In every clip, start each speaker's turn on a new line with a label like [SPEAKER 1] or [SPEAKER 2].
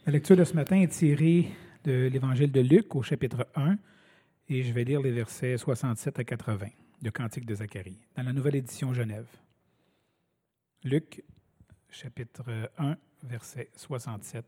[SPEAKER 1] La lecture de ce matin est tirée de l'Évangile de Luc au chapitre 1 et je vais lire les versets 67 à 80 de Cantique de Zacharie dans la Nouvelle Édition Genève. Luc, chapitre 1, verset 67.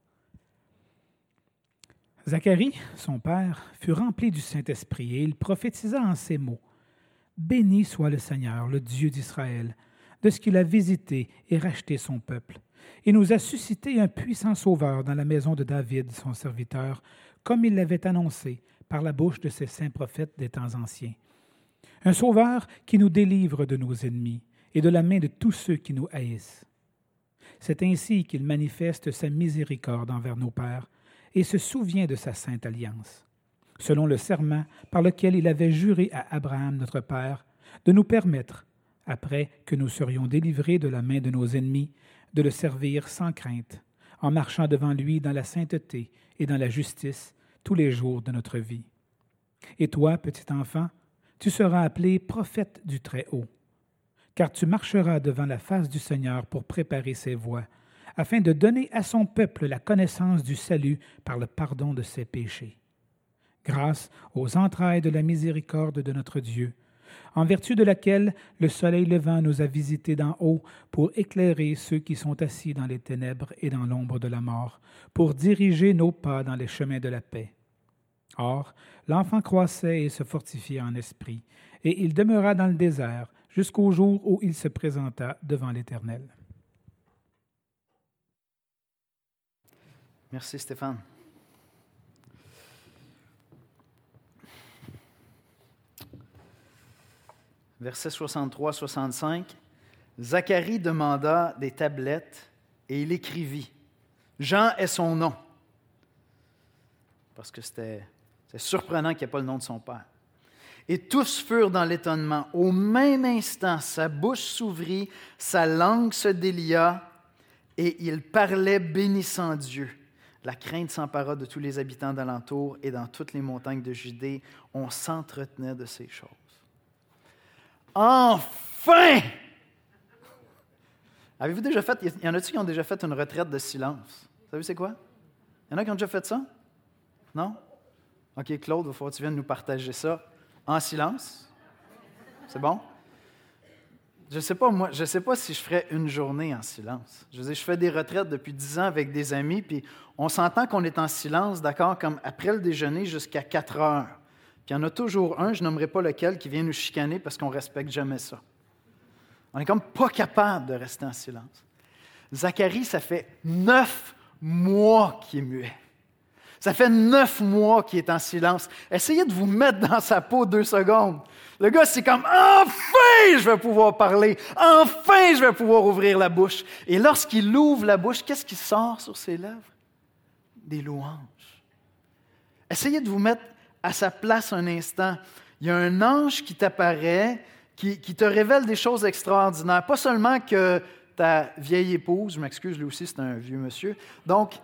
[SPEAKER 1] Zacharie, son père, fut rempli du Saint-Esprit et il prophétisa en ces mots. « Béni soit le Seigneur, le Dieu d'Israël, de ce qu'il a visité et racheté son peuple. Il nous a suscité un puissant sauveur dans la maison de David, son serviteur, comme il l'avait annoncé par la bouche de ses saints prophètes des temps anciens. Un sauveur qui nous délivre de nos ennemis et de la main de tous ceux qui nous haïssent. C'est ainsi qu'il manifeste sa miséricorde envers nos pères et se souvient de sa sainte alliance, selon le serment par lequel il avait juré à Abraham notre père de nous permettre, après que nous serions délivrés de la main de nos ennemis, de le servir sans crainte, en marchant devant lui dans la sainteté et dans la justice tous les jours de notre vie. Et toi, petit enfant, tu seras appelé prophète du Très-Haut, car tu marcheras devant la face du Seigneur pour préparer ses voies, afin de donner à son peuple la connaissance du salut par le pardon de ses péchés. Grâce aux entrailles de la miséricorde de notre Dieu, en vertu de laquelle le soleil levant nous a visités d'en haut pour éclairer ceux qui sont assis dans les ténèbres et dans l'ombre de la mort, pour diriger nos pas dans les chemins de la paix. Or, l'enfant croissait et se fortifiait en esprit, et il demeura dans le désert jusqu'au jour où il se présenta devant l'Éternel. »
[SPEAKER 2] Merci Stéphane. Versets 63-65. Zacharie demanda des tablettes et il écrivit. Jean est son nom. Parce que c'est surprenant qu'il n'y ait pas le nom de son père. Et tous furent dans l'étonnement. Au même instant, sa bouche s'ouvrit, sa langue se délia et il parlait bénissant Dieu. La crainte s'empara de tous les habitants d'alentour et dans toutes les montagnes de Judée, on s'entretenait de ces choses. Enfin! Avez-vous déjà fait, il y en a-t-il qui ont déjà fait une retraite de silence? Vous savez c'est quoi? Il y en a qui ont déjà fait ça? Non? OK, Claude, il faut que tu viennes nous partager ça en silence. C'est bon? Je ne sais pas si je ferais une journée en silence. Je veux dire, je fais des retraites depuis 10 ans avec des amis, puis on s'entend qu'on est en silence, d'accord, comme après le déjeuner jusqu'à 4 heures. Puis il y en a toujours un, je nommerai pas lequel, qui vient nous chicaner parce qu'on ne respecte jamais ça. On n'est comme pas capable de rester en silence. Zacharie, ça fait 9 mois qu'il est muet. Ça fait 9 mois qu'il est en silence. Essayez de vous mettre dans sa peau 2 secondes. Le gars, c'est comme « Enfin, je vais pouvoir parler! Enfin, je vais pouvoir ouvrir la bouche! » Et lorsqu'il ouvre la bouche, qu'est-ce qui sort sur ses lèvres? Des louanges. Essayez de vous mettre à sa place un instant. Il y a un ange qui t'apparaît, qui te révèle des choses extraordinaires. Pas seulement que ta vieille épouse, je m'excuse, lui aussi c'est un vieux monsieur, donc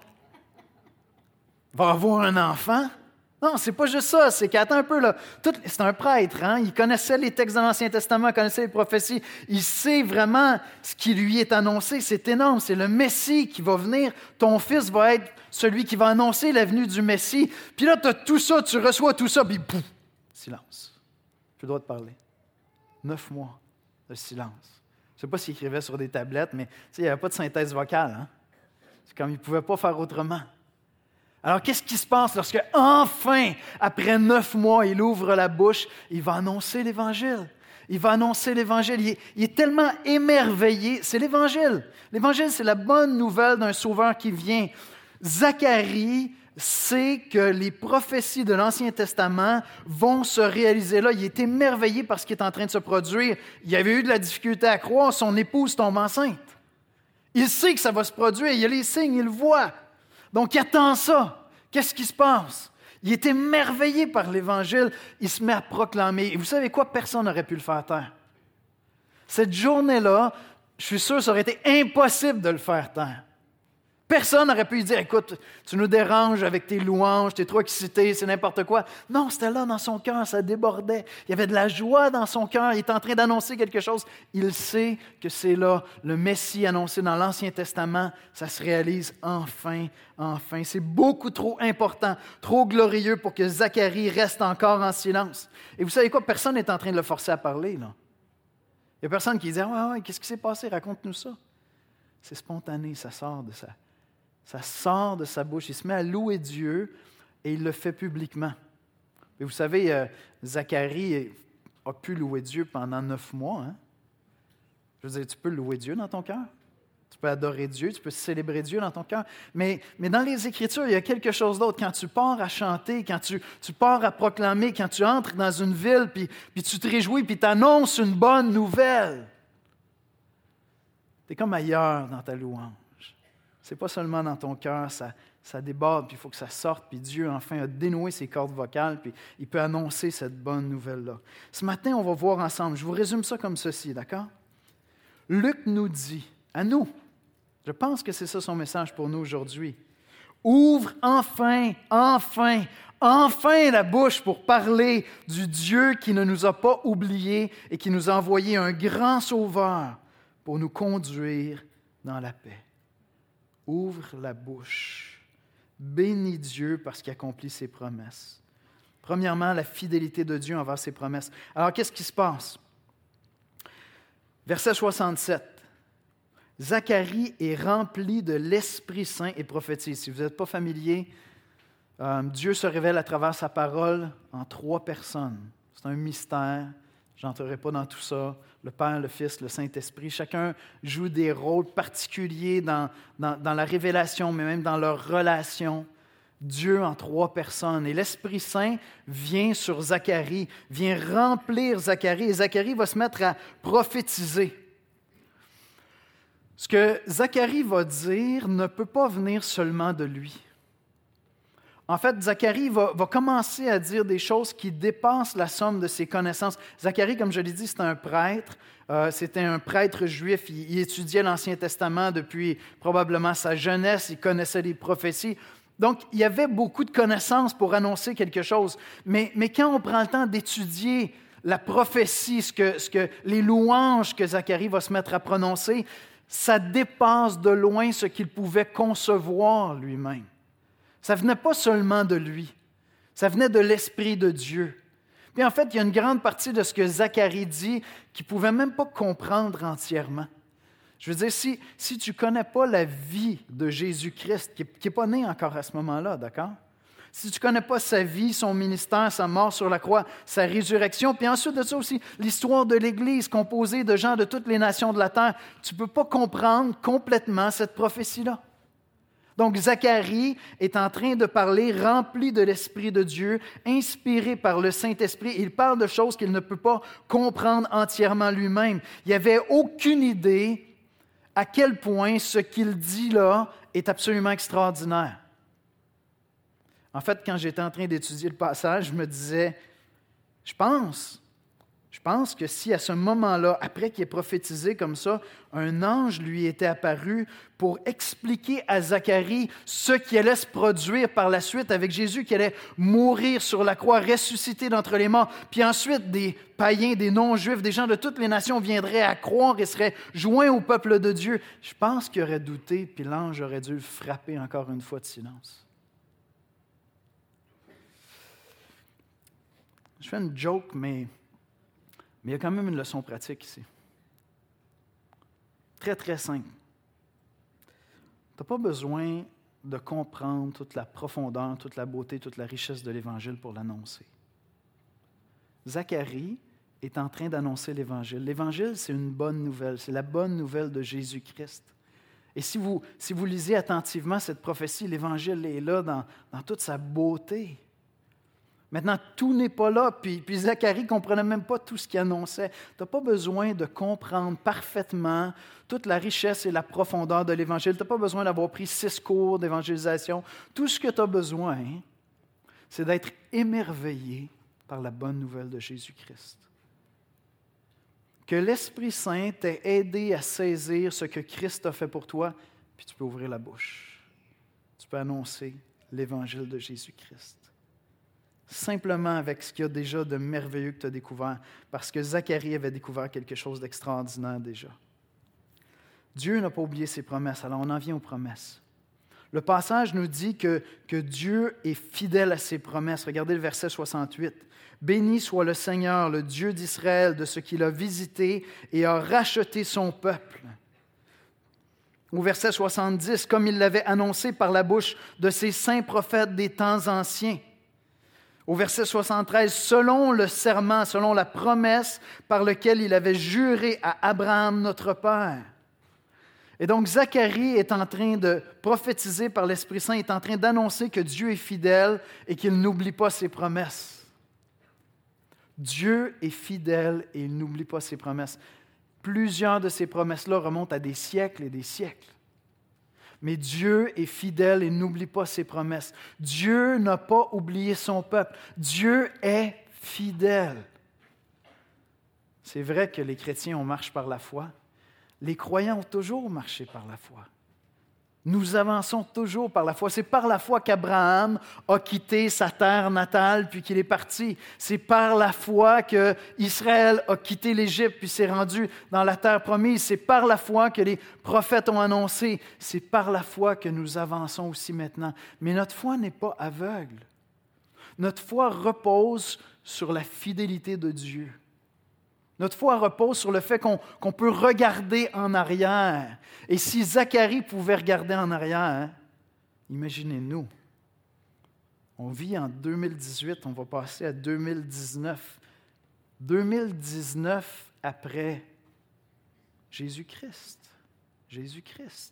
[SPEAKER 2] va avoir un enfant. Non, c'est pas juste ça, c'est qu'attends un peu, là. C'est un prêtre, hein? Il connaissait les textes de l'Ancien Testament, il connaissait les prophéties, il sait vraiment ce qui lui est annoncé, c'est énorme, c'est le Messie qui va venir, ton fils va être celui qui va annoncer la venue du Messie, puis là, tu as tout ça, tu reçois tout ça, puis pouf, silence. Plus le droit de parler. 9 mois de silence. Je ne sais pas s'il écrivait sur des tablettes, mais il n'y avait pas de synthèse vocale, hein? C'est comme il ne pouvait pas faire autrement. Alors, qu'est-ce qui se passe lorsque, enfin, après 9 mois, il ouvre la bouche, il va annoncer l'Évangile. Il va annoncer l'Évangile. Il est tellement émerveillé. C'est l'Évangile. L'Évangile, c'est la bonne nouvelle d'un sauveur qui vient. Zacharie sait que les prophéties de l'Ancien Testament vont se réaliser là. Il est émerveillé par ce qui est en train de se produire. Il avait eu de la difficulté à croire. Son épouse tombe enceinte. Il sait que ça va se produire. Il y a les signes, il le voit. Donc, il attend ça. Qu'est-ce qui se passe? Il est émerveillé par l'Évangile. Il se met à proclamer. Et vous savez quoi? Personne n'aurait pu le faire taire. Cette journée-là, je suis sûr que ça aurait été impossible de le faire taire. Personne n'aurait pu lui dire, écoute, tu nous déranges avec tes louanges, t'es trop excité, c'est n'importe quoi. Non, c'était là dans son cœur, ça débordait. Il y avait de la joie dans son cœur, il est en train d'annoncer quelque chose. Il sait que c'est là, le Messie annoncé dans l'Ancien Testament, ça se réalise enfin, enfin. C'est beaucoup trop important, trop glorieux pour que Zacharie reste encore en silence. Et vous savez quoi, personne n'est en train de le forcer à parler, là. Il n'y a personne qui dit, ouais, qu'est-ce qui s'est passé, raconte-nous ça. C'est spontané, ça sort de sa bouche. Il se met à louer Dieu et il le fait publiquement. Et vous savez, Zacharie a pu louer Dieu pendant 9 mois. Hein? Je veux dire, tu peux louer Dieu dans ton cœur. Tu peux adorer Dieu, tu peux célébrer Dieu dans ton cœur. Mais dans les Écritures, il y a quelque chose d'autre. Quand tu pars à chanter, quand tu pars à proclamer, quand tu entres dans une ville, puis tu te réjouis, puis tu annonces une bonne nouvelle, tu es comme ailleurs dans ta louange. Ce n'est pas seulement dans ton cœur, ça déborde, puis il faut que ça sorte, puis Dieu, enfin, a dénoué ses cordes vocales, puis il peut annoncer cette bonne nouvelle-là. Ce matin, on va voir ensemble, je vous résume ça comme ceci, d'accord? Luc nous dit, à nous, je pense que c'est ça son message pour nous aujourd'hui, ouvre enfin la bouche pour parler du Dieu qui ne nous a pas oubliés et qui nous a envoyé un grand sauveur pour nous conduire dans la paix. Ouvre la bouche. Bénis Dieu parce qu'il accomplit ses promesses. Premièrement, la fidélité de Dieu envers ses promesses. Alors, qu'est-ce qui se passe? Verset 67. Zacharie est rempli de l'Esprit Saint et prophétise. Si vous n'êtes pas familier, Dieu se révèle à travers sa parole en 3 personnes. C'est un mystère. Je n'entrerai pas dans tout ça. Le Père, le Fils, le Saint-Esprit. Chacun joue des rôles particuliers dans la révélation, mais même dans leur relation. Dieu en 3 personnes. Et l'Esprit Saint vient sur Zacharie, vient remplir Zacharie. Et Zacharie va se mettre à prophétiser. Ce que Zacharie va dire ne peut pas venir seulement de lui. En fait, Zacharie va commencer à dire des choses qui dépassent la somme de ses connaissances. Zacharie, comme je l'ai dit, c'était un prêtre. C'était un prêtre juif. Il étudiait l'Ancien Testament depuis probablement sa jeunesse. Il connaissait les prophéties. Donc, il y avait beaucoup de connaissances pour annoncer quelque chose. Mais quand on prend le temps d'étudier la prophétie, les louanges que Zacharie va se mettre à prononcer, ça dépasse de loin ce qu'il pouvait concevoir lui-même. Ça ne venait pas seulement de lui, ça venait de l'Esprit de Dieu. Puis en fait, il y a une grande partie de ce que Zacharie dit qu'il ne pouvait même pas comprendre entièrement. Je veux dire, si tu ne connais pas la vie de Jésus-Christ, qui n'est pas né encore à ce moment-là, d'accord? Si tu ne connais pas sa vie, son ministère, sa mort sur la croix, sa résurrection, puis ensuite de ça aussi, l'histoire de l'Église composée de gens de toutes les nations de la terre, tu ne peux pas comprendre complètement cette prophétie-là. Donc, Zacharie est en train de parler rempli de l'Esprit de Dieu, inspiré par le Saint-Esprit. Il parle de choses qu'il ne peut pas comprendre entièrement lui-même. Il n'avait aucune idée à quel point ce qu'il dit là est absolument extraordinaire. En fait, quand j'étais en train d'étudier le passage, je me disais, je pense que si à ce moment-là, après qu'il ait prophétisé comme ça, un ange lui était apparu pour expliquer à Zacharie ce qui allait se produire par la suite avec Jésus, qui allait mourir sur la croix, ressusciter d'entre les morts, puis ensuite des païens, des non-juifs, des gens de toutes les nations viendraient à croire et seraient joints au peuple de Dieu. Je pense qu'il aurait douté, puis l'ange aurait dû le frapper encore une fois de silence. Je fais une joke, mais il y a quand même une leçon pratique ici. Très, très simple. Tu n'as pas besoin de comprendre toute la profondeur, toute la beauté, toute la richesse de l'Évangile pour l'annoncer. Zacharie est en train d'annoncer l'Évangile. L'Évangile, c'est une bonne nouvelle. C'est la bonne nouvelle de Jésus-Christ. Et si vous lisez attentivement cette prophétie, l'Évangile est là dans toute sa beauté. Maintenant, tout n'est pas là, puis Zacharie ne comprenait même pas tout ce qu'il annonçait. Tu n'as pas besoin de comprendre parfaitement toute la richesse et la profondeur de l'Évangile. Tu n'as pas besoin d'avoir pris 6 cours d'évangélisation. Tout ce que tu as besoin, c'est d'être émerveillé par la bonne nouvelle de Jésus-Christ. Que l'Esprit Saint t'ait aidé à saisir ce que Christ a fait pour toi, puis tu peux ouvrir la bouche. peux annoncer l'Évangile de Jésus-Christ. Simplement avec ce qu'il y a déjà de merveilleux que tu as découvert, parce que Zacharie avait découvert quelque chose d'extraordinaire déjà. Dieu n'a pas oublié ses promesses, alors on en vient aux promesses. Le passage nous dit que Dieu est fidèle à ses promesses. Regardez le verset 68. « Béni soit le Seigneur, le Dieu d'Israël, de ce qu'il a visité et a racheté son peuple. » Au verset 70, « Comme il l'avait annoncé par la bouche de ses saints prophètes des temps anciens. » Au verset 73, « Selon le serment, selon la promesse par laquelle il avait juré à Abraham notre père. » Et donc, Zacharie est en train de prophétiser par l'Esprit Saint, est en train d'annoncer que Dieu est fidèle et qu'il n'oublie pas ses promesses. Dieu est fidèle et il n'oublie pas ses promesses. Plusieurs de ces promesses-là remontent à des siècles et des siècles. Mais Dieu est fidèle et n'oublie pas ses promesses. Dieu n'a pas oublié son peuple. Dieu est fidèle. C'est vrai que les chrétiens, on marche par la foi. Les croyants ont toujours marché par la foi. Nous avançons toujours par la foi. C'est par la foi qu'Abraham a quitté sa terre natale puis qu'il est parti. C'est par la foi qu'Israël a quitté l'Égypte puis s'est rendu dans la terre promise. C'est par la foi que les prophètes ont annoncé. C'est par la foi que nous avançons aussi maintenant. Mais notre foi n'est pas aveugle. Notre foi repose sur la fidélité de Dieu. Notre foi repose sur le fait qu'on peut regarder en arrière. Et si Zacharie pouvait regarder en arrière, imaginez-nous. On vit en 2018, on va passer à 2019. 2019 après Jésus-Christ. Jésus-Christ.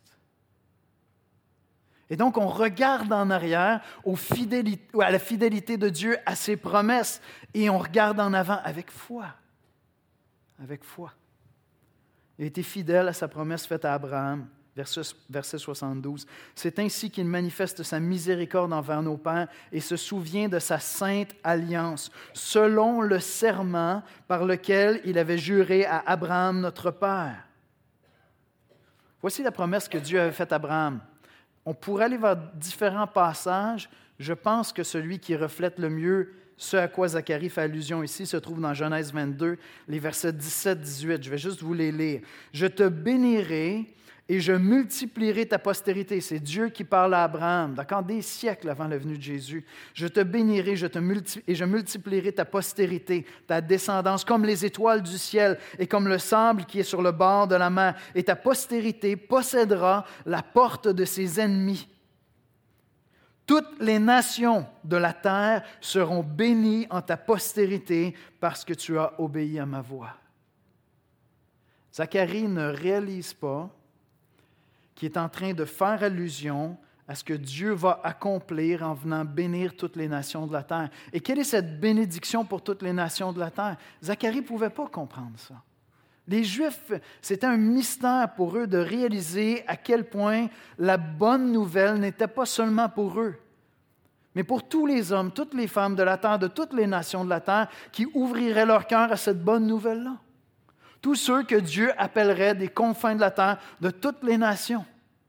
[SPEAKER 2] Et donc, on regarde en arrière à la fidélité de Dieu, à ses promesses, et on regarde en avant avec foi. Avec foi. Il a été fidèle à sa promesse faite à Abraham, verset 72. C'est ainsi qu'il manifeste sa miséricorde envers nos pères et se souvient de sa sainte alliance, selon le serment par lequel il avait juré à Abraham, notre père. Voici la promesse que Dieu avait faite à Abraham. On pourrait aller vers différents passages. Je pense que celui qui reflète le mieux ce à quoi Zacharie fait allusion ici se trouve dans Genèse 22, les versets 17-18. Je vais juste vous les lire. « Je te bénirai et je multiplierai ta postérité. » C'est Dieu qui parle à Abraham, d'accord, des siècles avant la venue de Jésus. « Je te bénirai et je multiplierai ta postérité, ta descendance, comme les étoiles du ciel et comme le sable qui est sur le bord de la mer. Et ta postérité possédera la porte de ses ennemis. Toutes les nations de la terre seront bénies en ta postérité parce que tu as obéi à ma voix. » Zacharie ne réalise pas qu'il est en train de faire allusion à ce que Dieu va accomplir en venant bénir toutes les nations de la terre. Et quelle est cette bénédiction pour toutes les nations de la terre? Zacharie ne pouvait pas comprendre ça. Les Juifs, c'était un mystère pour eux de réaliser à quel point la bonne nouvelle n'était pas seulement pour eux, mais pour tous les hommes, toutes les femmes de la terre, de toutes les nations de la terre, qui ouvriraient leur cœur à cette bonne nouvelle-là. Tous ceux que Dieu appellerait des confins de la terre, de toutes les nations.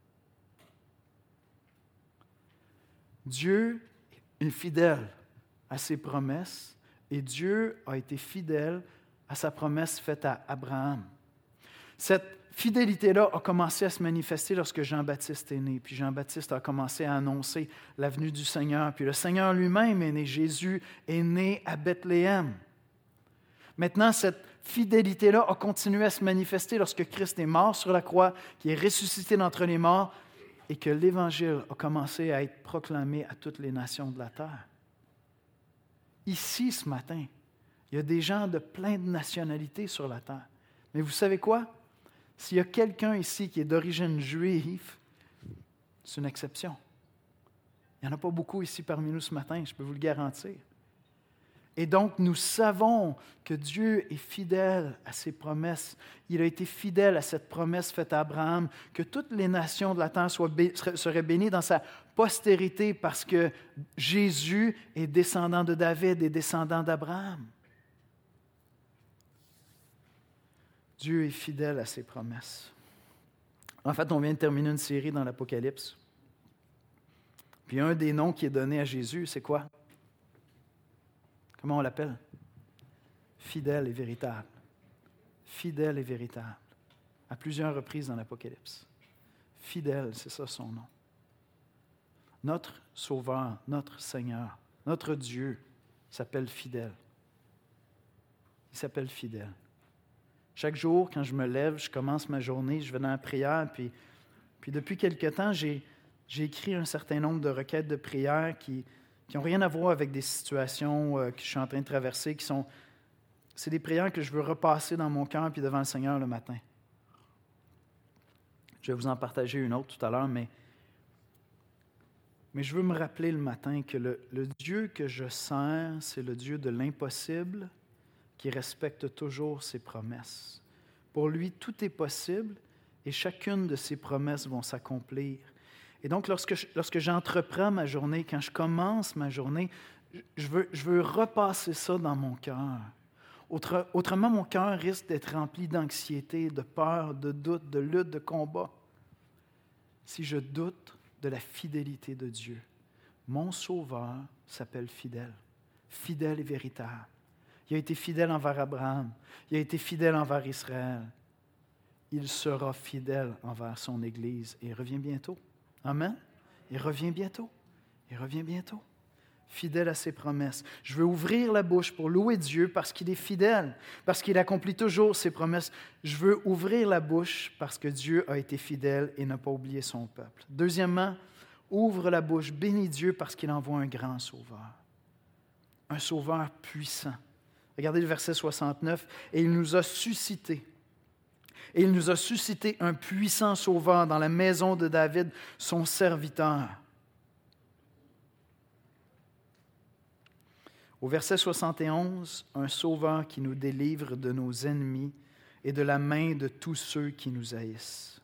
[SPEAKER 2] Dieu est fidèle à ses promesses et Dieu a été fidèle à sa promesse faite à Abraham. Cette fidélité-là a commencé à se manifester lorsque Jean-Baptiste est né. Puis Jean-Baptiste a commencé à annoncer la venue du Seigneur. Puis le Seigneur lui-même est né. Jésus est né à Bethléem. Maintenant, cette fidélité-là a continué à se manifester lorsque Christ est mort sur la croix, qui est ressuscité d'entre les morts et que l'Évangile a commencé à être proclamé à toutes les nations de la terre. Ici, ce matin, il y a des gens de plein de nationalités sur la terre. Mais vous savez quoi? S'il y a quelqu'un ici qui est d'origine juive, c'est une exception. Il n'y en a pas beaucoup ici parmi nous ce matin, je peux vous le garantir. Et donc, nous savons que Dieu est fidèle à ses promesses. Il a été fidèle à cette promesse faite à Abraham, que toutes les nations de la terre seraient bénies dans sa postérité parce que Jésus est descendant de David et descendant d'Abraham. Dieu est fidèle à ses promesses. En fait, on vient de terminer une série dans l'Apocalypse. Puis un des noms qui est donné à Jésus, c'est quoi? Comment on l'appelle? Fidèle et véritable. Fidèle et véritable. À plusieurs reprises dans l'Apocalypse. Fidèle, c'est ça son nom. Notre Sauveur, notre Seigneur, notre Dieu s'appelle fidèle. Il s'appelle fidèle. Chaque jour, quand je me lève, je commence ma journée, je vais dans la prière, puis depuis quelque temps, j'ai écrit un certain nombre de requêtes de prière qui n'ont rien à voir avec des situations que je suis en train de traverser, c'est des prières que je veux repasser dans mon cœur puis devant le Seigneur le matin. Je vais vous en partager une autre tout à l'heure, mais je veux me rappeler le matin que le Dieu que je sers, c'est le Dieu de l'impossible qui respecte toujours ses promesses. Pour lui, tout est possible et chacune de ses promesses vont s'accomplir. Et donc, lorsque j'entreprends ma journée, quand je commence ma journée, je veux repasser ça dans mon cœur. Autrement, mon cœur risque d'être rempli d'anxiété, de peur, de doute, de lutte, de combat. Si je doute de la fidélité de Dieu, mon Sauveur s'appelle fidèle, fidèle et véritable. Il a été fidèle envers Abraham, il a été fidèle envers Israël. Il sera fidèle envers son Église et il revient bientôt. Amen? Il revient bientôt. Il revient bientôt. Fidèle à ses promesses. Je veux ouvrir la bouche pour louer Dieu parce qu'il est fidèle, parce qu'il accomplit toujours ses promesses. Je veux ouvrir la bouche parce que Dieu a été fidèle et n'a pas oublié son peuple. Deuxièmement, ouvre la bouche, bénis Dieu parce qu'il envoie un grand sauveur. Un sauveur puissant. Regardez le verset 69. Et il nous a suscité. Et il nous a suscité un puissant sauveur dans la maison de David, son serviteur. Au verset 71, un sauveur qui nous délivre de nos ennemis et de la main de tous ceux qui nous haïssent.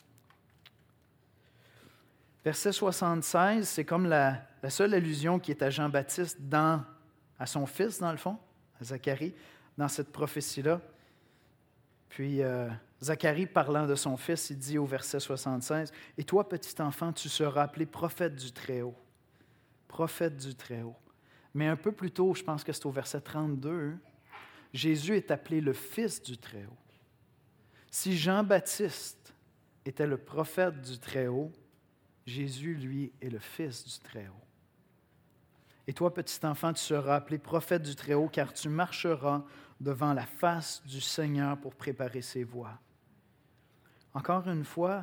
[SPEAKER 2] Verset 76, c'est comme la seule allusion qui est à Jean-Baptiste à son fils, dans le fond, à Zacharie, dans cette prophétie-là. Puis Zacharie, parlant de son fils, il dit au verset 76, « Et toi, petit enfant, tu seras appelé prophète du Très-Haut. » Prophète du Très-Haut. Mais un peu plus tôt, je pense que c'est au verset 32, Jésus est appelé le Fils du Très-Haut. Si Jean-Baptiste était le prophète du Très-Haut, Jésus, lui, est le Fils du Très-Haut. Et toi, petit enfant, tu seras appelé prophète du Très-Haut, car tu marcheras devant la face du Seigneur pour préparer ses voies. Encore une fois,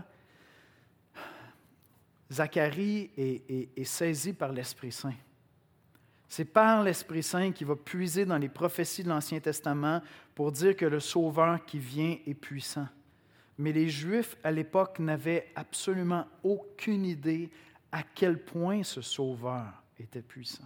[SPEAKER 2] Zacharie est saisi par l'Esprit Saint. C'est par l'Esprit Saint qu'il va puiser dans les prophéties de l'Ancien Testament pour dire que le Sauveur qui vient est puissant. Mais les Juifs, à l'époque, n'avaient absolument aucune idée à quel point ce Sauveur était puissant.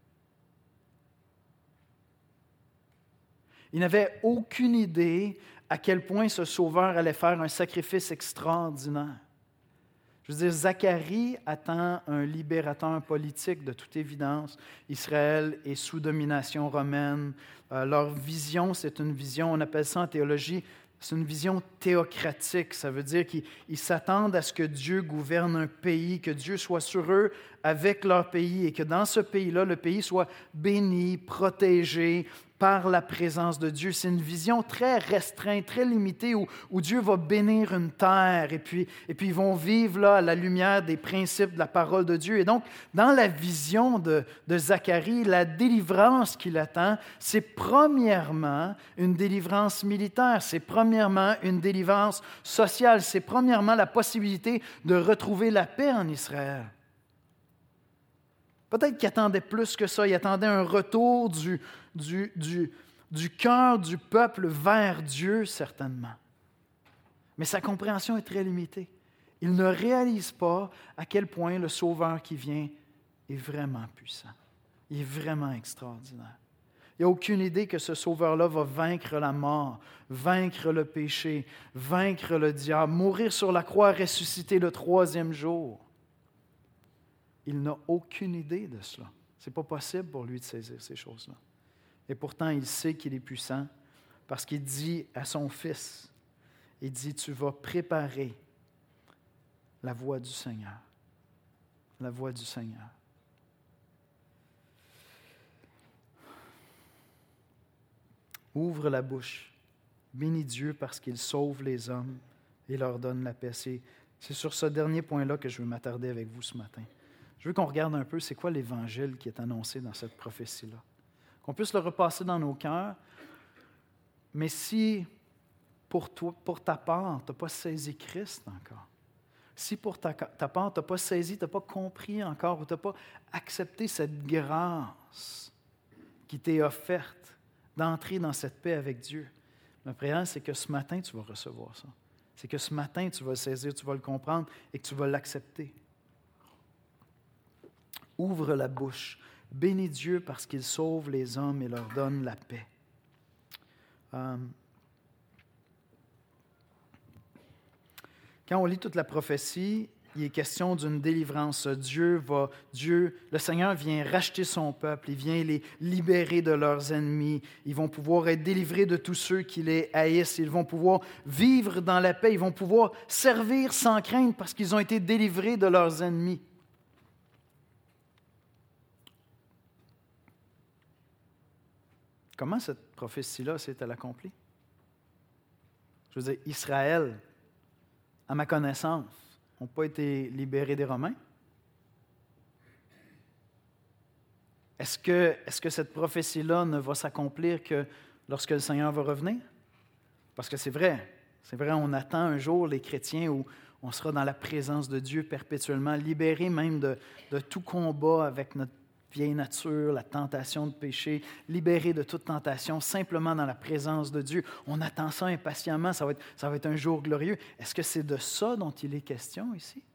[SPEAKER 2] Ils n'avaient aucune idée à quel point ce Sauveur allait faire un sacrifice extraordinaire. Je veux dire, Zacharie attend un libérateur politique de toute évidence. Israël est sous domination romaine. Leur vision, c'est une vision, on appelle ça en théologie, c'est une vision théocratique. Ça veut dire qu'ils s'attendent à ce que Dieu gouverne un pays, que Dieu soit sur eux avec leur pays et que dans ce pays-là, le pays soit béni, protégé par la présence de Dieu. C'est une vision très restreinte, très limitée où Dieu va bénir une terre et puis ils vont vivre là à la lumière des principes de la parole de Dieu. Et donc, dans la vision de Zacharie, la délivrance qu'il attend, c'est premièrement une délivrance militaire, c'est premièrement une délivrance sociale, c'est premièrement la possibilité de retrouver la paix en Israël. Peut-être qu'il attendait plus que ça, il attendait un retour du cœur du peuple vers Dieu, certainement. Mais sa compréhension est très limitée. Il ne réalise pas à quel point le Sauveur qui vient est vraiment puissant. Il est vraiment extraordinaire. Il n'y a aucune idée que ce Sauveur-là va vaincre la mort, vaincre le péché, vaincre le diable, mourir sur la croix, ressusciter le 3e jour. Il n'a aucune idée de cela. Ce n'est pas possible pour lui de saisir ces choses-là. Et pourtant, il sait qu'il est puissant parce qu'il dit à son fils, il dit, tu vas préparer la voie du Seigneur. la voix du Seigneur. Ouvre la bouche. Bénis Dieu parce qu'il sauve les hommes et leur donne la paix. C'est sur ce dernier point-là que je veux m'attarder avec vous ce matin. Je veux qu'on regarde un peu c'est quoi l'Évangile qui est annoncé dans cette prophétie-là. Qu'on puisse le repasser dans nos cœurs. Mais si pour ta part, tu n'as pas saisi Christ encore, si pour ta part, tu n'as pas saisi, tu n'as pas compris encore, ou tu n'as pas accepté cette grâce qui t'est offerte, d'entrer dans cette paix avec Dieu. Ma prière, c'est que ce matin, tu vas recevoir ça. C'est que ce matin, tu vas le saisir, tu vas le comprendre et que tu vas l'accepter. Ouvre la bouche. Bénis Dieu parce qu'il sauve les hommes et leur donne la paix. Quand on lit toute la prophétie, il est question d'une délivrance. Le Seigneur vient racheter son peuple, il vient les libérer de leurs ennemis. Ils vont pouvoir être délivrés de tous ceux qui les haïssent. Ils vont pouvoir vivre dans la paix. Ils vont pouvoir servir sans crainte parce qu'ils ont été délivrés de leurs ennemis. Comment cette prophétie-là s'est-elle accomplie? Je veux dire, Israël, à ma connaissance, n'ont pas été libérés des Romains? Est-ce que cette prophétie-là ne va s'accomplir que lorsque le Seigneur va revenir? Parce que c'est vrai, on attend un jour les chrétiens où on sera dans la présence de Dieu perpétuellement, libérés même de tout combat avec notre vieille nature, la tentation de péché, libérés de toute tentation, simplement dans la présence de Dieu. On attend ça impatiemment, ça va être un jour glorieux. Est-ce que c'est de ça dont il est question ici?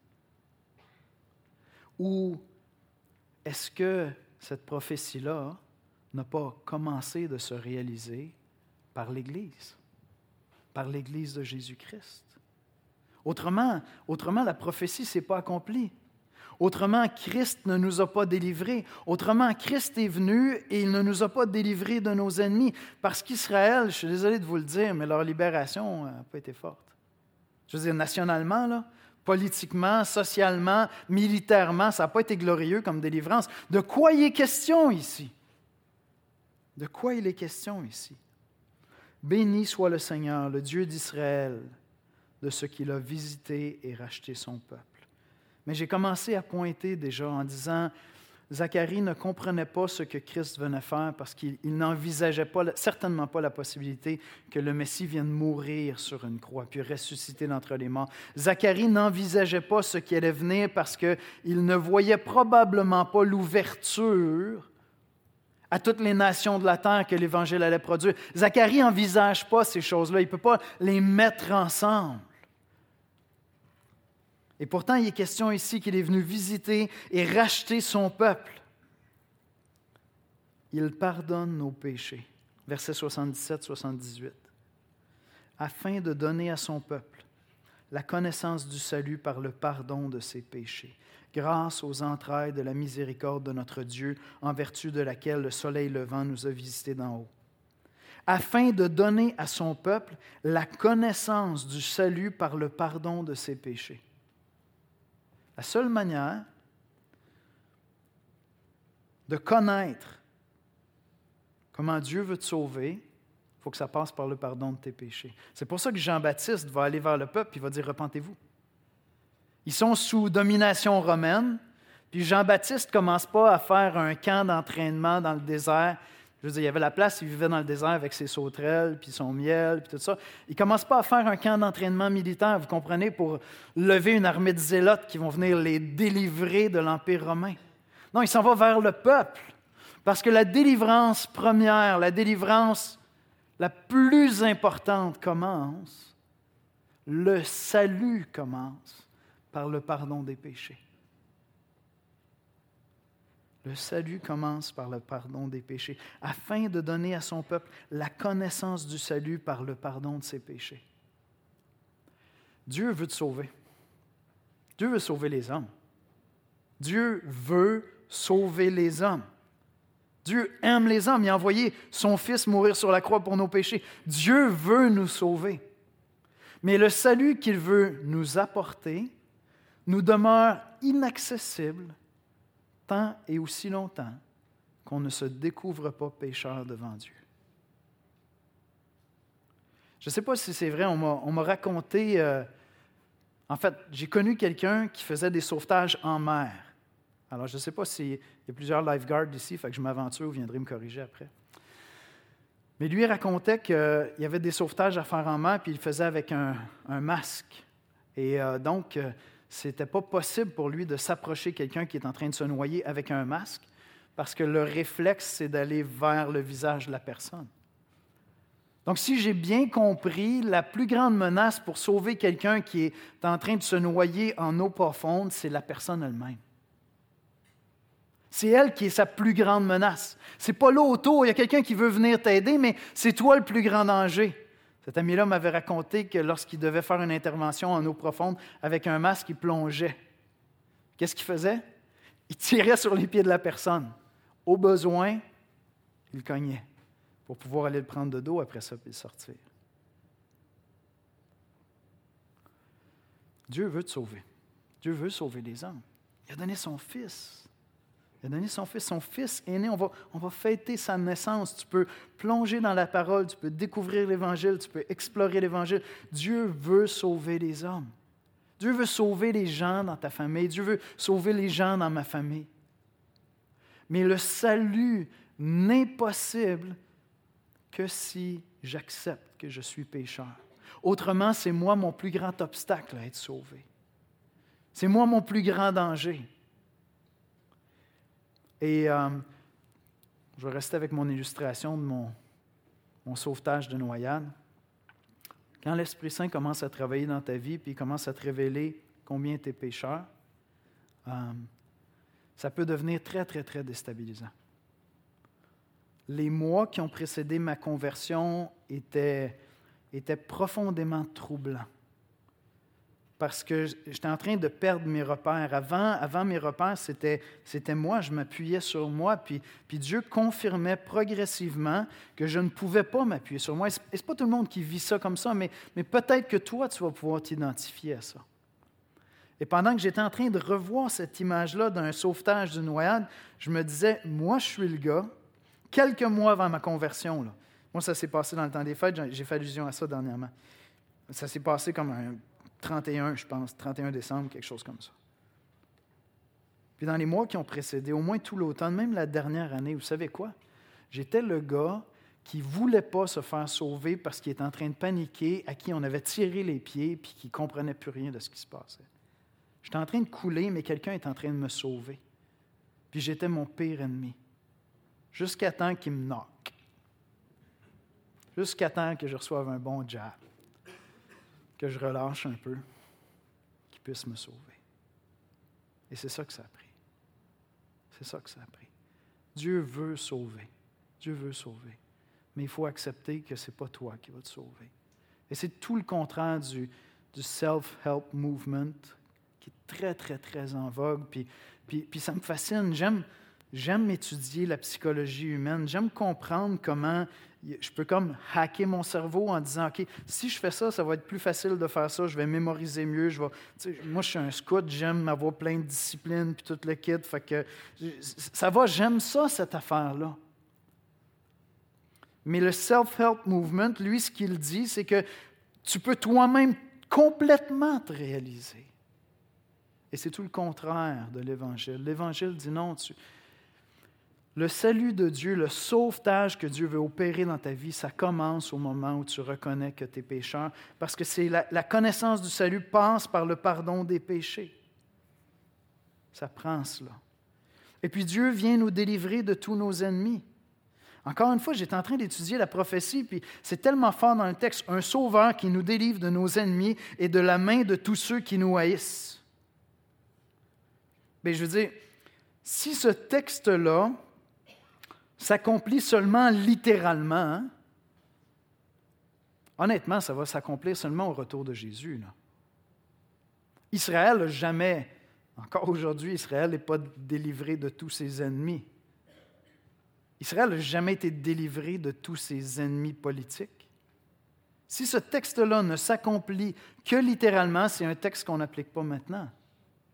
[SPEAKER 2] Ou est-ce que cette prophétie-là n'a pas commencé de se réaliser par l'Église de Jésus-Christ? Autrement, la prophétie ne s'est pas accomplie. Autrement, Christ ne nous a pas délivrés. Autrement, Christ est venu et il ne nous a pas délivrés de nos ennemis. Parce qu'Israël, je suis désolé de vous le dire, mais leur libération n'a pas été forte. Je veux dire, nationalement, là, politiquement, socialement, militairement, ça n'a pas été glorieux comme délivrance. De quoi il est question ici? De quoi il est question ici? Béni soit le Seigneur, le Dieu d'Israël, de ce qu'il a visité et racheté son peuple. Mais j'ai commencé à pointer déjà en disant, Zacharie ne comprenait pas ce que Christ venait faire parce qu'il n'envisageait certainement pas la possibilité que le Messie vienne mourir sur une croix puis ressusciter d'entre les morts. Zacharie n'envisageait pas ce qui allait venir parce qu'il ne voyait probablement pas l'ouverture à toutes les nations de la terre que l'Évangile allait produire. Zacharie n'envisage pas ces choses-là, il ne peut pas les mettre ensemble. Et pourtant, il est question ici qu'il est venu visiter et racheter son peuple. Il pardonne nos péchés. Versets 77-78. Afin de donner à son peuple la connaissance du salut par le pardon de ses péchés, grâce aux entrailles de la miséricorde de notre Dieu, en vertu de laquelle le soleil levant nous a visités d'en haut. Afin de donner à son peuple la connaissance du salut par le pardon de ses péchés. La seule manière de connaître comment Dieu veut te sauver, il faut que ça passe par le pardon de tes péchés. C'est pour ça que Jean-Baptiste va aller vers le peuple et va dire « Repentez-vous ». Ils sont sous domination romaine, puis Jean-Baptiste ne commence pas à faire un camp d'entraînement dans le désert. Je veux dire, il y avait la place, il vivait dans le désert avec ses sauterelles, puis son miel, puis tout ça. Il ne commence pas à faire un camp d'entraînement militaire, vous comprenez, pour lever une armée de zélotes qui vont venir les délivrer de l'Empire romain. Non, il s'en va vers le peuple, parce que la délivrance première, la délivrance la plus importante commence, le salut commence par le pardon des péchés. Le salut commence par le pardon des péchés, afin de donner à son peuple la connaissance du salut par le pardon de ses péchés. Dieu veut te sauver. Dieu veut sauver les hommes. Dieu veut sauver les hommes. Dieu aime les hommes. Il a envoyé son Fils mourir sur la croix pour nos péchés. Dieu veut nous sauver. Mais le salut qu'il veut nous apporter nous demeure inaccessible tant et aussi longtemps qu'on ne se découvre pas pécheur devant Dieu. Je ne sais pas si c'est vrai, on m'a raconté, en fait, j'ai connu quelqu'un qui faisait des sauvetages en mer. Alors, je ne sais pas s'il y a plusieurs lifeguards ici, fait que je m'aventure, vous viendrez me corriger après. Mais lui, il racontait qu'il y avait des sauvetages à faire en mer, puis il le faisait avec un masque. Et donc, ce n'était pas possible pour lui de s'approcher de quelqu'un qui est en train de se noyer avec un masque, parce que le réflexe, c'est d'aller vers le visage de la personne. Donc, si j'ai bien compris, la plus grande menace pour sauver quelqu'un qui est en train de se noyer en eau profonde, c'est la personne elle-même. C'est elle qui est sa plus grande menace. Ce n'est pas là autour, il y a quelqu'un qui veut venir t'aider, mais c'est toi le plus grand danger. Cet ami-là m'avait raconté que lorsqu'il devait faire une intervention en eau profonde avec un masque, il plongeait. Qu'est-ce qu'il faisait? Il tirait sur les pieds de la personne. Au besoin, il le cognait pour pouvoir aller le prendre de dos après ça et le sortir. Dieu veut te sauver. Dieu veut sauver les hommes. Il a donné son Fils. Il a donné son Fils aîné. On va fêter sa naissance. Tu peux plonger dans la parole, tu peux découvrir l'Évangile, tu peux explorer l'Évangile. Dieu veut sauver les hommes. Dieu veut sauver les gens dans ta famille. Dieu veut sauver les gens dans ma famille. Mais le salut n'est possible que si j'accepte que je suis pécheur. Autrement, c'est moi mon plus grand obstacle à être sauvé. C'est moi mon plus grand danger. Et je vais rester avec mon illustration de mon sauvetage de noyade. Quand l'Esprit Saint commence à travailler dans ta vie, puis il commence à te révéler combien tu es pécheur, ça peut devenir très, très, très déstabilisant. Les mois qui ont précédé ma conversion étaient profondément troublants. Parce que j'étais en train de perdre mes repères. Avant mes repères, c'était moi, je m'appuyais sur moi, puis Dieu confirmait progressivement que je ne pouvais pas m'appuyer sur moi. Et ce n'est pas tout le monde qui vit ça comme ça, mais peut-être que toi, tu vas pouvoir t'identifier à ça. Et pendant que j'étais en train de revoir cette image-là d'un sauvetage d'une noyade, je me disais, moi, je suis le gars, quelques mois avant ma conversion, là. Moi, ça s'est passé dans le temps des fêtes, j'ai fait allusion à ça dernièrement. Ça s'est passé comme un 31, je pense, 31 décembre, quelque chose comme ça. Puis dans les mois qui ont précédé, au moins tout l'automne, même la dernière année, vous savez quoi? J'étais le gars qui ne voulait pas se faire sauver parce qu'il était en train de paniquer, à qui on avait tiré les pieds, puis qui ne comprenait plus rien de ce qui se passait. J'étais en train de couler, mais quelqu'un est en train de me sauver. Puis j'étais mon pire ennemi. Jusqu'à temps qu'il me knock. Jusqu'à temps que je reçoive un bon jab. Que je relâche un peu, qu'il puisse me sauver. Et c'est ça que ça a pris. C'est ça que ça a pris. Dieu veut sauver. Dieu veut sauver. Mais il faut accepter que ce n'est pas toi qui vas te sauver. Et c'est tout le contraire du self-help movement qui est très, très, très en vogue. Puis ça me fascine. J'aime étudier la psychologie humaine. J'aime comprendre comment je peux comme hacker mon cerveau en disant, OK, si je fais ça, ça va être plus facile de faire ça, je vais mémoriser mieux. Moi, je suis un scout, j'aime avoir plein de disciplines puis tout le kit. Fait que ça va, j'aime ça, cette affaire-là. Mais le self-help movement, lui, ce qu'il dit, c'est que tu peux toi-même complètement te réaliser. Et c'est tout le contraire de l'Évangile. L'Évangile dit non, le salut de Dieu, le sauvetage que Dieu veut opérer dans ta vie, ça commence au moment où tu reconnais que tu es pécheur, parce que c'est la connaissance du salut passe par le pardon des péchés. Ça prend cela. Et puis Dieu vient nous délivrer de tous nos ennemis. Encore une fois, j'étais en train d'étudier la prophétie, puis c'est tellement fort dans le texte, un sauveur qui nous délivre de nos ennemis et de la main de tous ceux qui nous haïssent. Mais je veux dire, si ce texte-là s'accomplit seulement littéralement, hein? Honnêtement, ça va s'accomplir seulement au retour de Jésus. Là. Israël n'a jamais, encore aujourd'hui, Israël n'est pas délivré de tous ses ennemis. Israël n'a jamais été délivré de tous ses ennemis politiques. Si ce texte-là ne s'accomplit que littéralement, c'est un texte qu'on n'applique pas maintenant.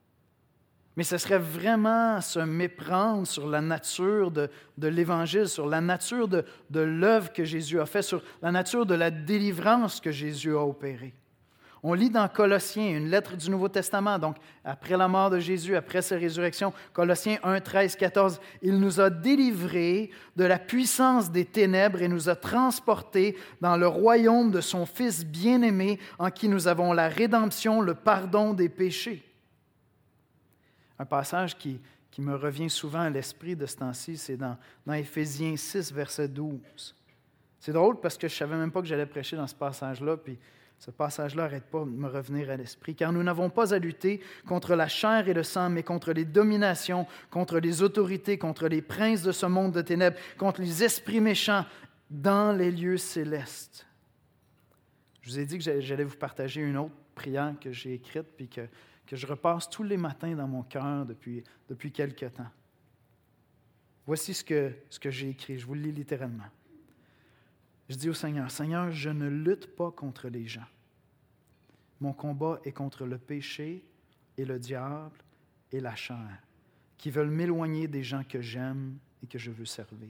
[SPEAKER 2] Mais ce serait vraiment se méprendre sur la nature de l'Évangile, sur la nature de l'œuvre que Jésus a faite, sur la nature de la délivrance que Jésus a opérée. On lit dans Colossiens, une lettre du Nouveau Testament, donc après la mort de Jésus, après sa résurrection, Colossiens 1, 13, 14, « Il nous a délivrés de la puissance des ténèbres et nous a transportés dans le royaume de son Fils bien-aimé, en qui nous avons la rédemption, le pardon des péchés. » Un passage qui me revient souvent à l'esprit de ce temps-ci, c'est dans Éphésiens 6, verset 12. C'est drôle parce que je ne savais même pas que j'allais prêcher dans ce passage-là, puis ce passage-là n'arrête pas de me revenir à l'esprit. « Car nous n'avons pas à lutter contre la chair et le sang, mais contre les dominations, contre les autorités, contre les princes de ce monde de ténèbres, contre les esprits méchants dans les lieux célestes. » Je vous ai dit que j'allais vous partager une autre prière que j'ai écrite, puis que je repasse tous les matins dans mon cœur depuis quelque temps. Voici ce que j'ai écrit, je vous le lis littéralement. Je dis au Seigneur, « Seigneur, je ne lutte pas contre les gens. Mon combat est contre le péché et le diable et la chair, qui veulent m'éloigner des gens que j'aime et que je veux servir.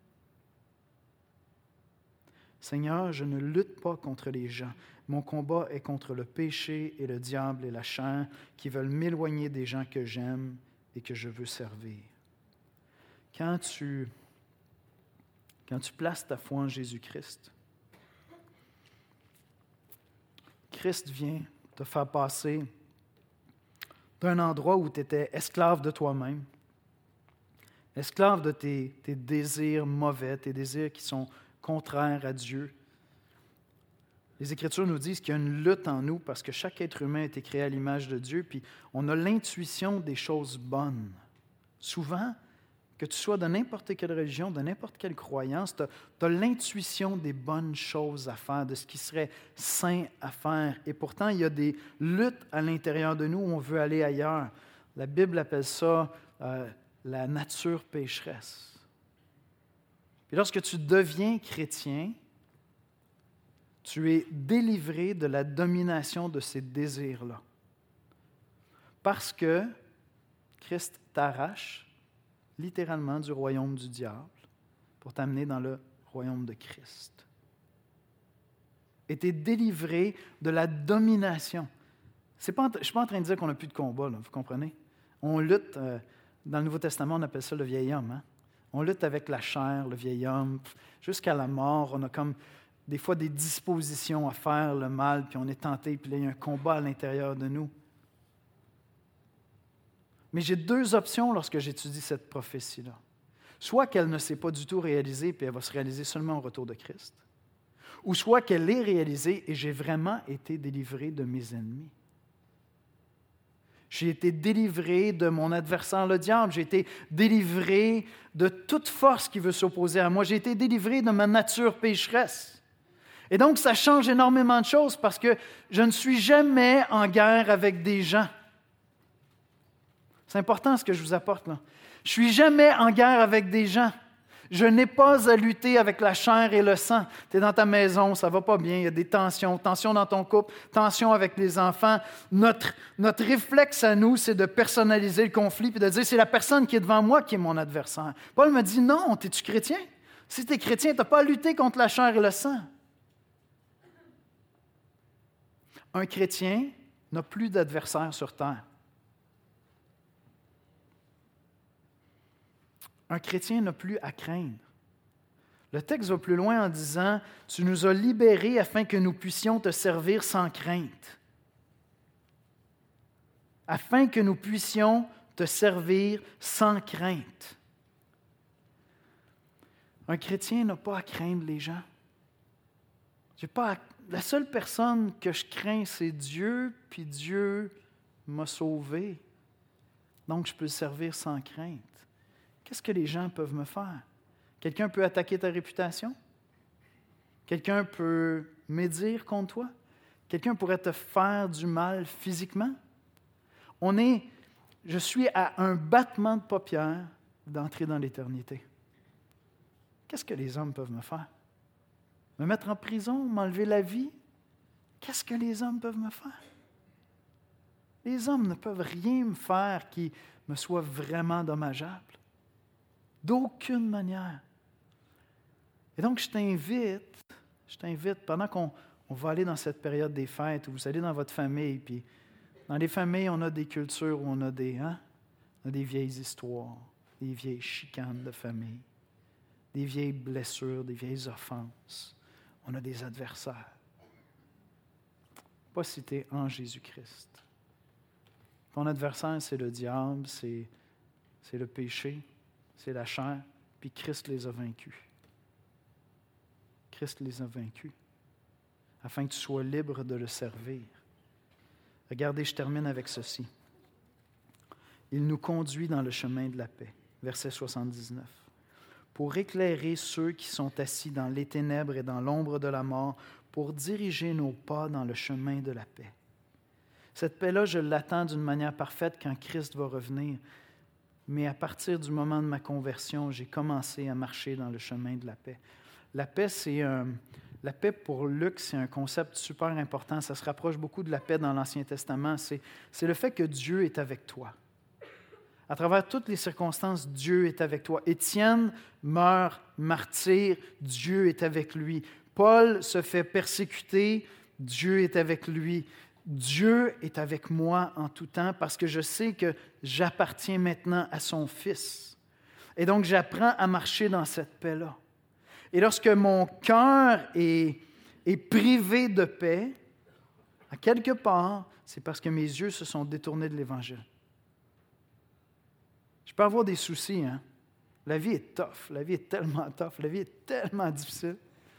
[SPEAKER 2] Seigneur, je ne lutte pas contre les gens. Mon combat est contre le péché et le diable et la chair, qui veulent m'éloigner des gens que j'aime et que je veux servir. » Quand tu places ta foi en Jésus-Christ, Christ vient te faire passer d'un endroit où tu étais esclave de toi-même, esclave de tes désirs mauvais, tes désirs qui sont contraires à Dieu. Les Écritures nous disent qu'il y a une lutte en nous parce que chaque être humain a été créé à l'image de Dieu, puis on a l'intuition des choses bonnes. Souvent, que tu sois de n'importe quelle religion, de n'importe quelle croyance, tu as l'intuition des bonnes choses à faire, de ce qui serait sain à faire. Et pourtant, il y a des luttes à l'intérieur de nous où on veut aller ailleurs. La Bible appelle ça la nature pécheresse. Et lorsque tu deviens chrétien, tu es délivré de la domination de ces désirs-là. Parce que Christ t'arrache littéralement du royaume du diable pour t'amener dans le royaume de Christ. Et tu es délivré de la domination. Je ne suis pas en train de dire qu'on n'a plus de combat, là, vous comprenez? On lutte, dans le Nouveau Testament, on appelle ça le vieil homme. Hein? On lutte avec la chair, le vieil homme, jusqu'à la mort. On a comme des fois des dispositions à faire le mal, puis on est tenté, puis là, il y a un combat à l'intérieur de nous. Mais j'ai deux options lorsque j'étudie cette prophétie-là. Soit qu'elle ne s'est pas du tout réalisée, puis elle va se réaliser seulement au retour de Christ, ou soit qu'elle est réalisée et j'ai vraiment été délivré de mes ennemis. J'ai été délivré de mon adversaire, le diable. J'ai été délivré de toute force qui veut s'opposer à moi. J'ai été délivré de ma nature pécheresse. Et donc, ça change énormément de choses parce que je ne suis jamais en guerre avec des gens. C'est important ce que je vous apporte là. Je ne suis jamais en guerre avec des gens. Je n'ai pas à lutter avec la chair et le sang. Tu es dans ta maison, ça ne va pas bien, il y a des tensions dans ton couple, tensions avec les enfants. Notre réflexe à nous, c'est de personnaliser le conflit et de dire c'est la personne qui est devant moi qui est mon adversaire. Paul me dit non, es-tu chrétien? Si tu es chrétien, tu n'as pas à lutter contre la chair et le sang. Un chrétien n'a plus d'adversaire sur terre. Un chrétien n'a plus à craindre. Le texte va plus loin en disant « Tu nous as libérés afin que nous puissions te servir sans crainte. » Afin que nous puissions te servir sans crainte. Un chrétien n'a pas à craindre les gens. La seule personne que je crains, c'est Dieu, puis Dieu m'a sauvé. Donc, je peux le servir sans crainte. Qu'est-ce que les gens peuvent me faire? Quelqu'un peut attaquer ta réputation? Quelqu'un peut médire contre toi? Quelqu'un pourrait te faire du mal physiquement? Je suis à un battement de paupières d'entrer dans l'éternité. Qu'est-ce que les hommes peuvent me faire? Me mettre en prison, m'enlever la vie? Qu'est-ce que les hommes peuvent me faire? Les hommes ne peuvent rien me faire qui me soit vraiment dommageable. D'aucune manière. Et donc, je t'invite, pendant qu'on va aller dans cette période des fêtes, où vous allez dans votre famille, puis dans les familles, on a des cultures où on a des vieilles histoires, des vieilles chicanes de famille, des vieilles blessures, des vieilles offenses. On a des adversaires. Pas si tu es en Jésus-Christ. Ton adversaire, c'est le diable, c'est le péché, c'est la chair, puis Christ les a vaincus. Christ les a vaincus, afin que tu sois libre de le servir. Regardez, je termine avec ceci. Il nous conduit dans le chemin de la paix. Verset 79. Pour éclairer ceux qui sont assis dans les ténèbres et dans l'ombre de la mort, pour diriger nos pas dans le chemin de la paix. Cette paix-là, je l'attends d'une manière parfaite quand Christ va revenir. Mais à partir du moment de ma conversion, j'ai commencé à marcher dans le chemin de la paix. La paix, la paix pour Luc, c'est un concept super important. Ça se rapproche beaucoup de la paix dans l'Ancien Testament. C'est le fait que Dieu est avec toi. À travers toutes les circonstances, Dieu est avec toi. Étienne meurt martyr, Dieu est avec lui. Paul se fait persécuter, Dieu est avec lui. Dieu est avec moi en tout temps parce que je sais que j'appartiens maintenant à son Fils. Et donc, j'apprends à marcher dans cette paix-là. Et lorsque mon cœur est privé de paix, à quelque part, c'est parce que mes yeux se sont détournés de l'Évangile. Je peux avoir des soucis, hein? La vie est tough, la vie est tellement tough, la vie est tellement difficile.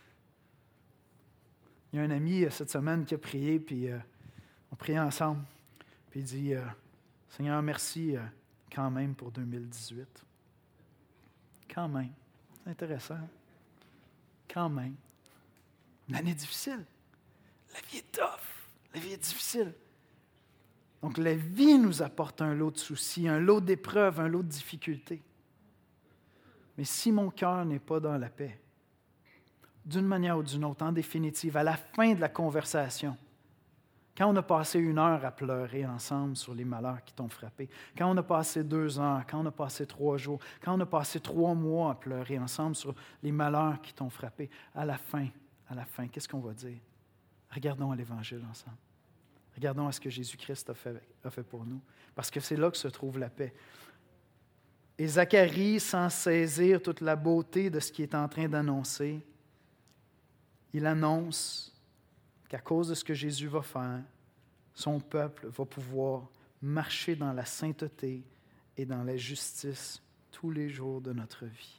[SPEAKER 2] Il y a un ami cette semaine qui a prié, puis on priait ensemble. Puis il dit, Seigneur, merci quand même pour 2018. Quand même. C'est intéressant. Quand même. Une année difficile. La vie est tough. La vie est difficile. Donc, la vie nous apporte un lot de soucis, un lot d'épreuves, un lot de difficultés. Mais si mon cœur n'est pas dans la paix, d'une manière ou d'une autre, en définitive, à la fin de la conversation, quand on a passé 1 heure à pleurer ensemble sur les malheurs qui t'ont frappé, quand on a passé 2 heures, quand on a passé 3 jours, quand on a passé 3 mois à pleurer ensemble sur les malheurs qui t'ont frappé, à la fin, qu'est-ce qu'on va dire? Regardons à l'Évangile ensemble. Regardons à ce que Jésus-Christ a fait pour nous, parce que c'est là que se trouve la paix. Et Zacharie, sans saisir toute la beauté de ce qu'il est en train d'annoncer, il annonce qu'à cause de ce que Jésus va faire, son peuple va pouvoir marcher dans la sainteté et dans la justice tous les jours de notre vie.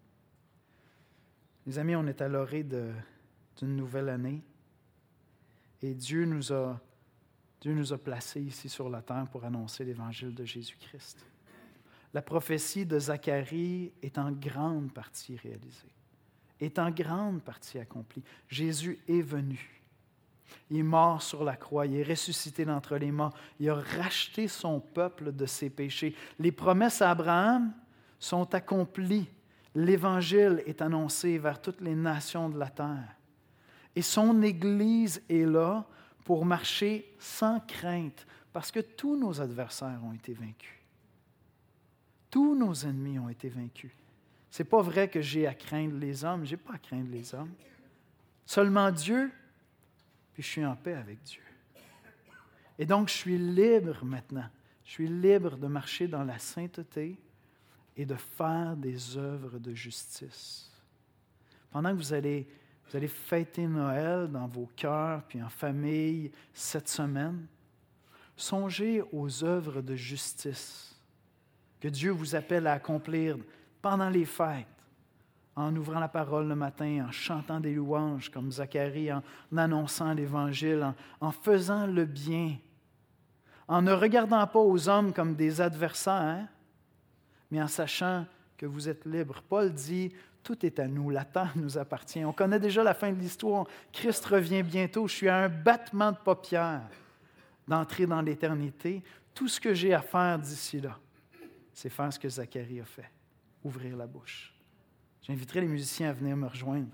[SPEAKER 2] Les amis, on est à l'orée d'une nouvelle année et Dieu nous a placés ici sur la terre pour annoncer l'Évangile de Jésus-Christ. La prophétie de Zacharie est en grande partie réalisée, est en grande partie accomplie. Jésus est venu. Il est mort sur la croix, il est ressuscité d'entre les morts, il a racheté son peuple de ses péchés. Les promesses à Abraham sont accomplies. L'Évangile est annoncé vers toutes les nations de la terre. Et son Église est là pour marcher sans crainte, parce que tous nos adversaires ont été vaincus. Tous nos ennemis ont été vaincus. Ce n'est pas vrai que j'ai à craindre les hommes, je n'ai pas à craindre les hommes. Seulement Dieu, puis je suis en paix avec Dieu. Et donc, je suis libre maintenant. Je suis libre de marcher dans la sainteté et de faire des œuvres de justice. Pendant que vous allez fêter Noël dans vos cœurs, puis en famille, cette semaine, songez aux œuvres de justice que Dieu vous appelle à accomplir pendant les fêtes, en ouvrant la parole le matin, en chantant des louanges comme Zacharie, en annonçant l'Évangile, en faisant le bien, en ne regardant pas aux hommes comme des adversaires, mais en sachant que vous êtes libres. Paul dit, tout est à nous, la terre nous appartient. On connaît déjà la fin de l'histoire. Christ revient bientôt. Je suis à un battement de paupières d'entrer dans l'éternité. Tout ce que j'ai à faire d'ici là, c'est faire ce que Zacharie a fait, ouvrir la bouche. J'inviterai les musiciens à venir me rejoindre.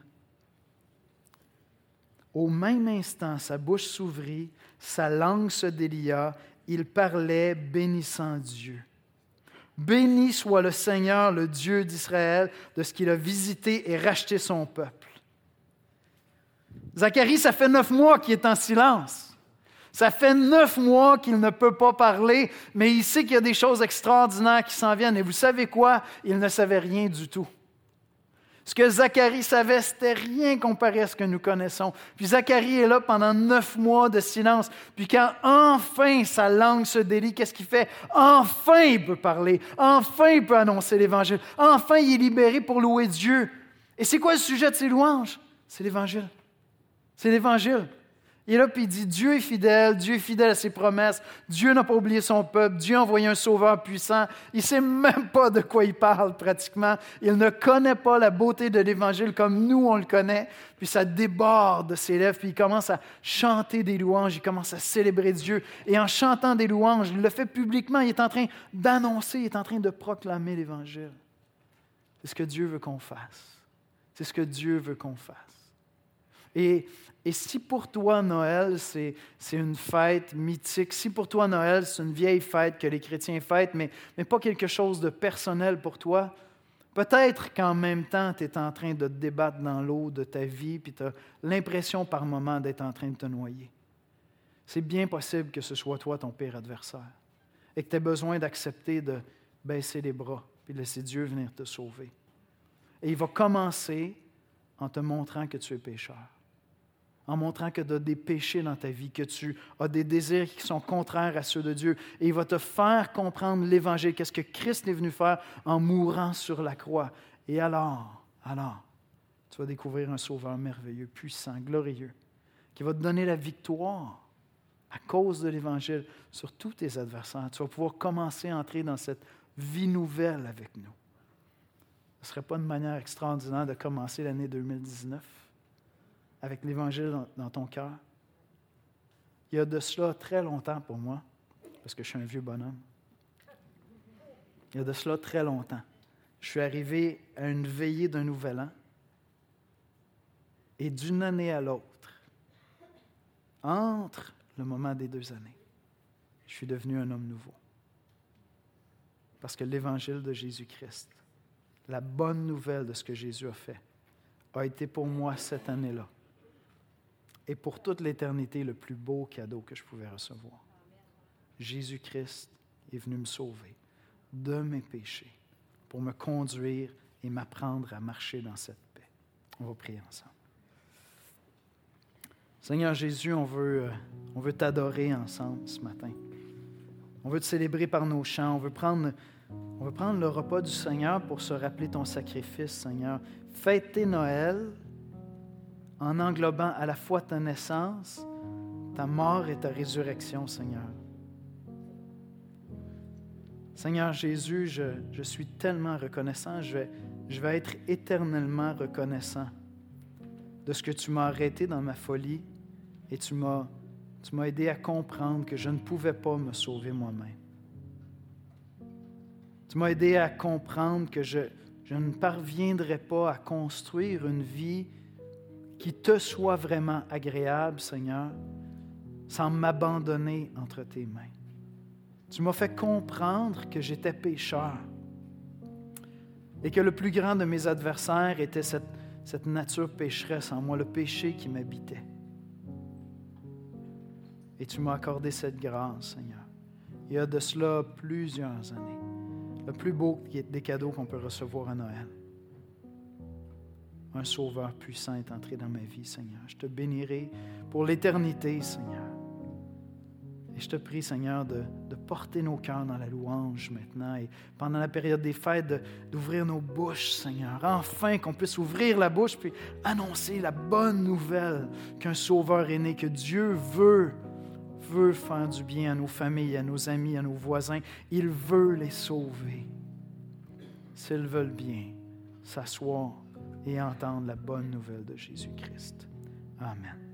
[SPEAKER 2] Au même instant, sa bouche s'ouvrit, sa langue se délia, il parlait bénissant Dieu. Béni soit le Seigneur, le Dieu d'Israël, de ce qu'il a visité et racheté son peuple. Zacharie, ça fait 9 mois qu'il est en silence. Ça fait 9 mois qu'il ne peut pas parler, mais il sait qu'il y a des choses extraordinaires qui s'en viennent. Et vous savez quoi? Il ne savait rien du tout. Ce que Zacharie savait, c'était rien comparé à ce que nous connaissons. Puis Zacharie est là pendant 9 mois de silence. Puis quand enfin sa langue se délie, qu'est-ce qu'il fait? Enfin il peut parler. Enfin il peut annoncer l'Évangile. Enfin il est libéré pour louer Dieu. Et c'est quoi le sujet de ses louanges? C'est l'Évangile. C'est l'Évangile. Il est là puis il dit, Dieu est fidèle à ses promesses, Dieu n'a pas oublié son peuple, Dieu a envoyé un sauveur puissant. Il ne sait même pas de quoi il parle pratiquement. Il ne connaît pas la beauté de l'Évangile comme nous on le connaît. Puis ça déborde de ses lèvres, puis il commence à chanter des louanges, il commence à célébrer Dieu. Et en chantant des louanges, il le fait publiquement, il est en train d'annoncer, il est en train de proclamer l'Évangile. C'est ce que Dieu veut qu'on fasse. C'est ce que Dieu veut qu'on fasse. Et si pour toi, Noël, c'est une fête mythique, si pour toi, Noël, c'est une vieille fête que les chrétiens fêtent, mais pas quelque chose de personnel pour toi, peut-être qu'en même temps, tu es en train de te débattre dans l'eau de ta vie, puis tu as l'impression par moment d'être en train de te noyer. C'est bien possible que ce soit toi ton pire adversaire et que tu aies besoin d'accepter de baisser les bras puis de laisser Dieu venir te sauver. Et il va commencer en te montrant que tu es pécheur. En montrant que tu as des péchés dans ta vie, que tu as des désirs qui sont contraires à ceux de Dieu. Et il va te faire comprendre l'Évangile, qu'est-ce que Christ est venu faire en mourant sur la croix. Et alors, tu vas découvrir un Sauveur merveilleux, puissant, glorieux, qui va te donner la victoire à cause de l'Évangile sur tous tes adversaires. Tu vas pouvoir commencer à entrer dans cette vie nouvelle avec nous. Ce ne serait pas une manière extraordinaire de commencer l'année 2019? Avec l'Évangile dans ton cœur. Il y a de cela très longtemps pour moi, parce que je suis un vieux bonhomme. Il y a de cela très longtemps. Je suis arrivé à une veillée d'un nouvel an, et d'une année à l'autre, entre le moment des 2 années, je suis devenu un homme nouveau. Parce que l'Évangile de Jésus-Christ, la bonne nouvelle de ce que Jésus a fait, a été pour moi cette année-là, et pour toute l'éternité, le plus beau cadeau que je pouvais recevoir. Jésus-Christ est venu me sauver de mes péchés pour me conduire et m'apprendre à marcher dans cette paix. On va prier ensemble. Seigneur Jésus, on veut t'adorer ensemble ce matin. On veut te célébrer par nos chants. On veut prendre le repas du Seigneur pour se rappeler ton sacrifice, Seigneur. Fêter Noël en englobant à la fois ta naissance, ta mort et ta résurrection, Seigneur. Seigneur Jésus, je suis tellement reconnaissant, je vais être éternellement reconnaissant de ce que tu m'as arrêté dans ma folie et tu m'as aidé à comprendre que je ne pouvais pas me sauver moi-même. Tu m'as aidé à comprendre que je ne parviendrais pas à construire une vie qui te soit vraiment agréable, Seigneur, sans m'abandonner entre tes mains. Tu m'as fait comprendre que j'étais pécheur et que le plus grand de mes adversaires était cette nature pécheresse en moi, le péché qui m'habitait. Et tu m'as accordé cette grâce, Seigneur. Il y a de cela plusieurs années. Le plus beau des cadeaux qu'on peut recevoir à Noël. Un sauveur puissant est entré dans ma vie, Seigneur. Je te bénirai pour l'éternité, Seigneur. Et je te prie, Seigneur, de porter nos cœurs dans la louange maintenant. Et pendant la période des fêtes, d'ouvrir nos bouches, Seigneur. Enfin, qu'on puisse ouvrir la bouche puis annoncer la bonne nouvelle qu'un sauveur est né, que Dieu veut faire du bien à nos familles, à nos amis, à nos voisins. Il veut les sauver. S'ils veulent bien s'asseoir et entendre la bonne nouvelle de Jésus-Christ. Amen.